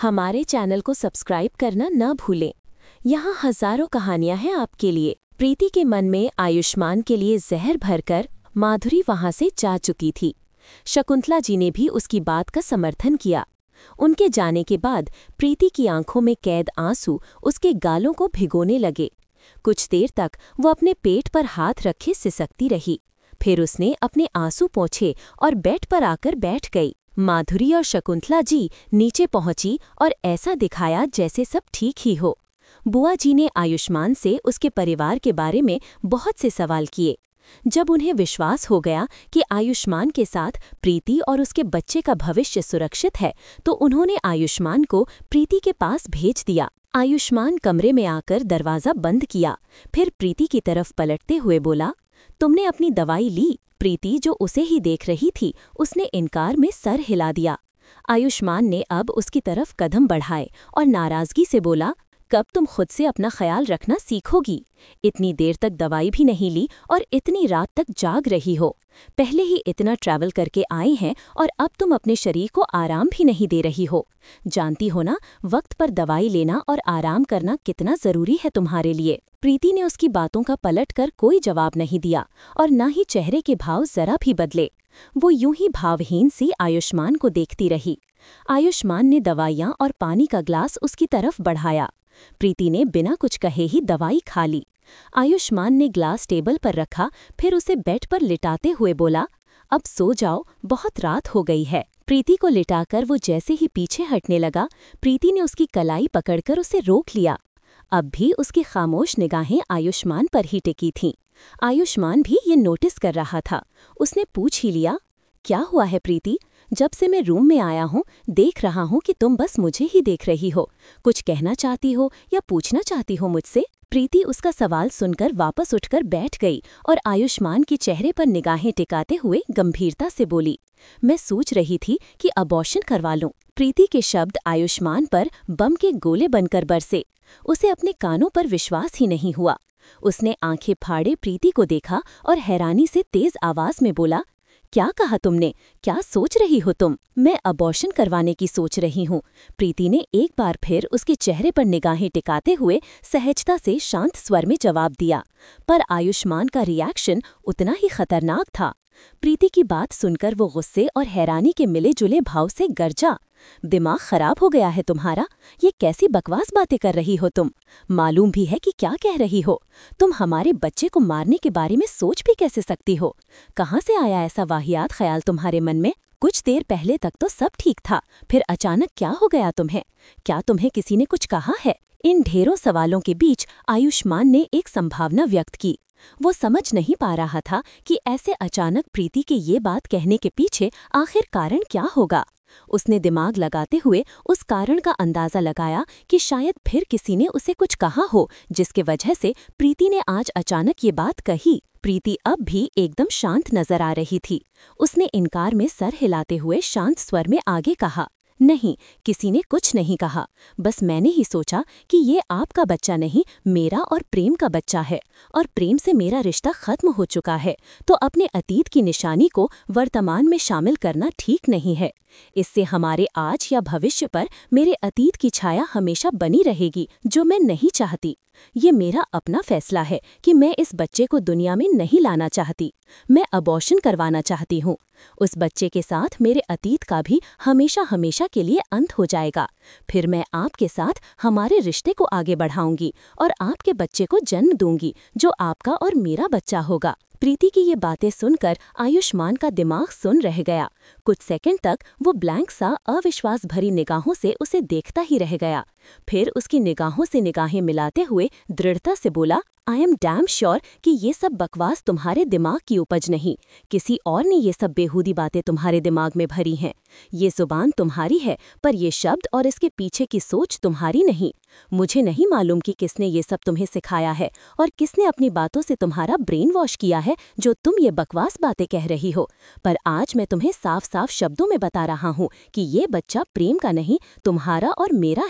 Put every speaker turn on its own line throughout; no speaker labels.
हमारे चैनल को सब्सक्राइब करना न भूलें। यहाँ हजारों कहानियां हैं आपके लिए। प्रीति के मन में आयुष्मान के लिए जहर भरकर माधुरी वहां से जा चुकी थी। शकुंतला जी ने भी उसकी बात का समर्थन किया। उनके जाने के बाद प्रीति की आंखों में कैद आंसू उसके गालों को भिगोने लगे। कुछ देर तक वो अपने पेट पर हाथ रखे सिसकती रही। फिर उसने अपने आंसू पोंछे और बेड पर आकर बैठ गई। माधुरी और शकुंतला जी नीचे पहुंची और ऐसा दिखाया जैसे सब ठीक ही हो। बुआ जी ने आयुष्मान से उसके परिवार के बारे में बहुत से सवाल किए। जब उन्हें विश्वास हो गया कि आयुष्मान के साथ प्रीति और उसके बच्चे का भविष्य सुरक्षित है, तो उन्होंने आयुष्मान को प्रीति के पास भेज दिया। आयुष्मान कमरे में आकर दरवाज़ा बंद किया, फिर प्रीति की तरफ पलटते हुए बोला, तुमने अपनी दवाई ली? प्रीति, जो उसे ही देख रही थी, उसने इनकार में सर हिला दिया। आयुष्मान ने अब उसकी तरफ कदम बढ़ाए और नाराज़गी से बोला, कब तुम खुद से अपना ख्याल रखना सीखोगी? इतनी देर तक दवाई भी नहीं ली और इतनी रात तक जाग रही हो। पहले ही इतना ट्रैवल करके आई हैं और अब तुम अपने शरीर को आराम भी नहीं दे रही हो। जानती हो ना, वक्त पर दवाई लेना और आराम करना कितना ज़रूरी है तुम्हारे लिए। प्रीति ने उसकी बातों का पलटकर कोई जवाब नहीं दिया और न ही चेहरे के भाव जरा भी बदले। वो यूं ही भावहीन सी आयुष्मान को देखती रही। आयुष्मान ने दवाइयाँ और पानी का ग्लास उसकी तरफ बढ़ाया। प्रीति ने बिना कुछ कहे ही दवाई खा ली। आयुष्मान ने ग्लास टेबल पर रखा, फिर उसे बेड पर लिटाते हुए बोला, अब सो जाओ, बहुत रात हो गई है। प्रीति को लिटाकर वो जैसे ही पीछे हटने लगा, प्रीति ने उसकी कलाई पकड़कर उसे रोक लिया। अब भी उसकी खामोश निगाहें आयुष्मान पर ही टिकी थीं। आयुष्मान भी ये नोटिस कर रहा था। उसने पूछ ही लिया, क्या हुआ है प्रीति? जब से मैं रूम में आया हूँ, देख रहा हूँ कि तुम बस मुझे ही देख रही हो। कुछ कहना चाहती हो या पूछना चाहती हो मुझसे? प्रीति उसका सवाल सुनकर वापस उठकर बैठ गई और आयुष्मान के चेहरे पर निगाहें टिकाते हुए गंभीरता से बोली, मैं सोच रही थी कि अबॉर्शन करवा लूं। प्रीति के शब्द आयुष्मान पर बम के गोले बनकर बरसे। उसे अपने कानों पर विश्वास ही नहीं हुआ। उसने आंखें फाड़े प्रीति को देखा और हैरानी से तेज आवाज में बोला, क्या कहा तुमने? क्या सोच रही हो तुम? मैं अबॉर्शन करवाने की सोच रही हूँ। प्रीति ने एक बार फिर उसके चेहरे पर निगाहें टिकाते हुए सहजता से शांत स्वर में जवाब दिया, पर आयुष्मान का रिएक्शन उतना ही खतरनाक था। प्रीति की बात सुनकर वो गुस्से और हैरानी के मिले जुले भाव से गरजा, दिमाग खराब हो गया है तुम्हारा? ये कैसी बकवास बातें कर रही हो तुम? मालूम भी है कि क्या कह रही हो? तुम हमारे बच्चे को मारने के बारे में सोच भी कैसे सकती हो? कहाँ से आया ऐसा वाहियात ख्याल तुम्हारे मन में? कुछ देर पहले तक तो सब ठीक था, फिर अचानक क्या हो गया तुम्हें? क्या तुम्हें किसी ने कुछ कहा है? इन ढेरों सवालों के बीच आयुष्मान ने एक संभावना व्यक्त की। वो समझ नहीं पा रहा था कि ऐसे अचानक प्रीति के ये बात कहने के पीछे आखिर कारण क्या होगा। उसने दिमाग लगाते हुए उस कारण का अंदाजा लगाया कि शायद फिर किसी ने उसे कुछ कहा हो, जिसके वजह से प्रीति ने आज अचानक ये बात कही। प्रीति अब भी एकदम शांत नजर आ रही थी। उसने इनकार में सर हिलाते हुए शांत स्वर में आगे कहा, नहीं, किसी ने कुछ नहीं कहा। बस मैंने ही सोचा कि ये आपका बच्चा नहीं, मेरा और प्रेम का बच्चा है, और प्रेम से मेरा रिश्ता खत्म हो चुका है, तो अपने अतीत की निशानी को वर्तमान में शामिल करना ठीक नहीं है। इससे हमारे आज या भविष्य पर मेरे अतीत की छाया हमेशा बनी रहेगी, जो मैं नहीं चाहती। ये मेरा अपना फैसला है कि मैं इस बच्चे को दुनिया में नहीं लाना चाहती। मैं अबॉर्शन करवाना चाहती हूँ। उस बच्चे के साथ मेरे अतीत का भी हमेशा हमेशा के लिए अंत हो जाएगा। फिर मैं आपके साथ हमारे रिश्ते को आगे बढ़ाऊंगी और आपके बच्चे को जन्म दूंगी, जो आपका और मेरा बच्चा होगा। प्रीति की ये बातें सुनकर आयुष्मान का दिमाग सुन रह गया। कुछ सेकंड तक वो ब्लैंक सा अविश्वास भरी निगाहों से उसे देखता ही रह गया। फिर उसकी निगाहों से निगाहें मिलाते हुए दृढ़ता से बोला, आई एम डैम श्योर कि ये सब बकवास तुम्हारे दिमाग की उपज नहीं, किसी और ने ये सब बेहूदी बातें तुम्हारे दिमाग में भरी हैं। ये जुबान तुम्हारी है, पर ये शब्द और इसके पीछे की सोच तुम्हारी नहीं। मुझे नहीं मालूम कि किसने ये सब तुम्हें सिखाया है और किसने अपनी बातों से तुम्हारा ब्रेन वॉश किया है, जो तुम ये बकवास बातें कह रही हो। पर आज मैं तुम्हें साफ साफ शब्दों में बता रहा हूँ कि ये बच्चा प्रेम का नहीं, तुम्हारा और मेरा है।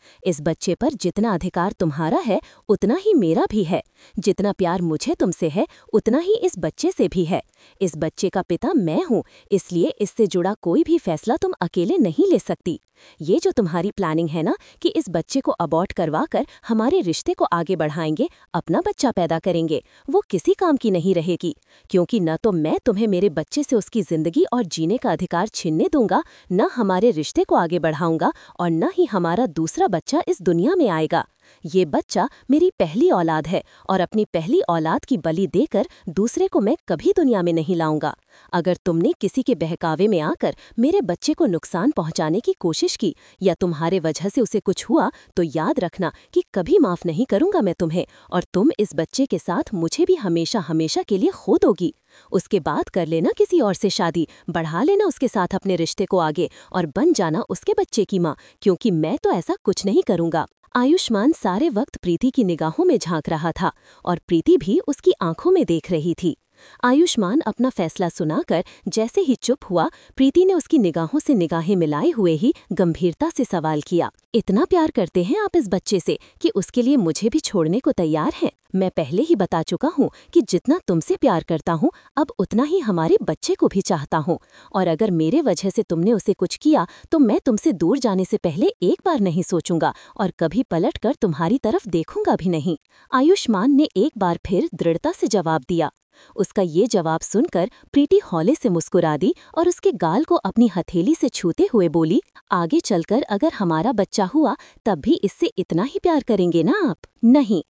इस बच्चे पर जितना अधिकार तुम्हारा है उतना ही मेरा भी है। जितना प्यार मुझे तुमसे है उतना ही इस बच्चे से भी है। इस बच्चे का पिता मैं हूँ, इसलिए इससे जुड़ा कोई भी फैसला तुम अकेले नहीं ले सकती। ये जो तुम्हारी प्लानिंग है ना कि इस बच्चे को अबॉर्ट करवा कर हमारे रिश्ते को आगे बढ़ाएंगे, अपना बच्चा पैदा करेंगे, वो किसी काम की नहीं रहेगी। क्योंकि न तो मैं तुम्हें मेरे बच्चे से उसकी जिंदगी और जीने का अधिकार छीनने दूंगा, न हमारे रिश्ते को आगे बढ़ाऊंगा और न ही हमारा दूसरा बच्चा इस दुनिया में आएगा। ये बच्चा मेरी पहली औलाद है और अपनी पहली औलाद की बलि देकर दूसरे को मैं कभी दुनिया में नहीं लाऊंगा। अगर तुमने किसी के बहकावे में आकर मेरे बच्चे को नुकसान पहुंचाने की कोशिश की या तुम्हारे वजह से उसे कुछ हुआ तो याद रखना कि कभी माफ नहीं करूंगा मैं तुम्हें, और तुम इस बच्चे के साथ मुझे भी हमेशा हमेशा के लिए खो दोगी। उसके बाद कर लेना किसी और से शादी, बढ़ा लेना उसके साथ अपने रिश्ते को आगे और बन जाना उसके बच्चे की माँ, क्योंकि मैं तो ऐसा कुछ नहीं करूंगा। आयुष्मान सारे वक्त प्रीति की निगाहों में झांक रहा था और प्रीति भी उसकी आंखों में देख रही थी। आयुष्मान अपना फैसला सुनाकर जैसे ही चुप हुआ, प्रीति ने उसकी निगाहों से निगाहें मिलाए हुए ही गंभीरता से सवाल किया, इतना प्यार करते हैं आप इस बच्चे से कि उसके लिए मुझे भी छोड़ने को तैयार हैं? मैं पहले ही बता चुका हूँ कि जितना तुमसे प्यार करता हूँ अब उतना ही हमारे बच्चे को भी चाहता हूँ, और अगर मेरे वजह से तुमने उसे कुछ किया तो मैं तुमसे दूर जाने से पहले एक बार नहीं सोचूंगा और कभी पलट कर तुम्हारी तरफ देखूंगा भी नहीं। आयुष्मान ने एक बार फिर दृढ़ता से जवाब दिया। उसका ये जवाब सुनकर प्रीति हौले से मुस्कुरा दी और उसके गाल को अपनी हथेली से छूते हुए बोली, आगे चलकर अगर हमारा बच्चा हुआ तब भी इससे इतना ही प्यार करेंगे ना आप? नहीं,